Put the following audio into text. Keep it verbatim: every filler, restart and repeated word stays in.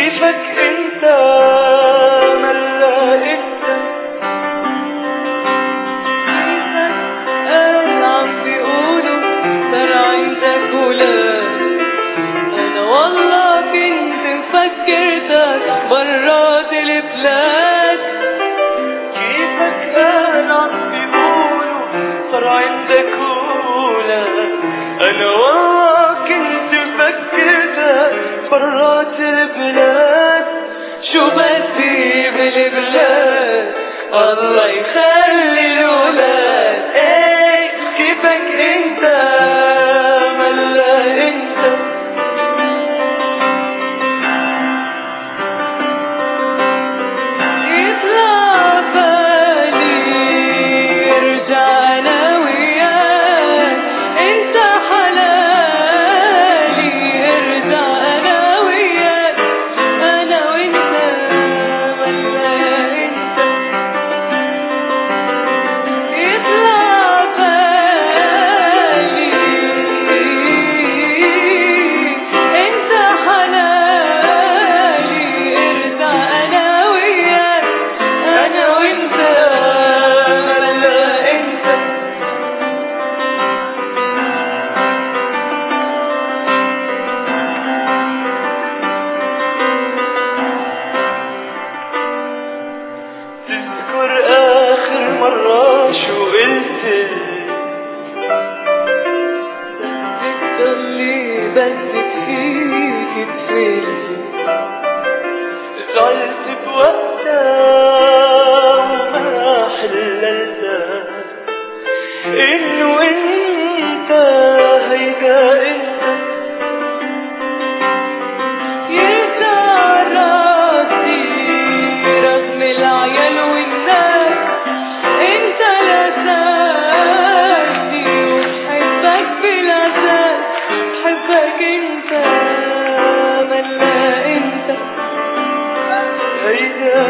كيفك انت ملا انت قال عم بيقولوا صار عندك ولاد، انا والله كنت مفكرتك برات البلاد. كيفك قال عم بيقولوا صار عندك ولاد، انا والله كنت مفكرتك برات البلاد. شو بدي بالبلاد الله يخلي الولاد. ايه كيفك انت ملا انت يطلع بالي ارجع انا وياك، انت حلالي ارجع انا وياك، انا وانت ولا انت. يطلع بالي انت حلالي ارجع انا وياك، انا وانت ولا انت. تذكر آخر مرة شو قلت؟ بدك ضلي بدك فيك تفلي، زعلت بوقتها وما حللتها إنه أنت هيدا أنت. يرجع راسي رغم العيال والناس، انت لساتي وبحبك بالاساس، بحبك انت ملا انت. هيدا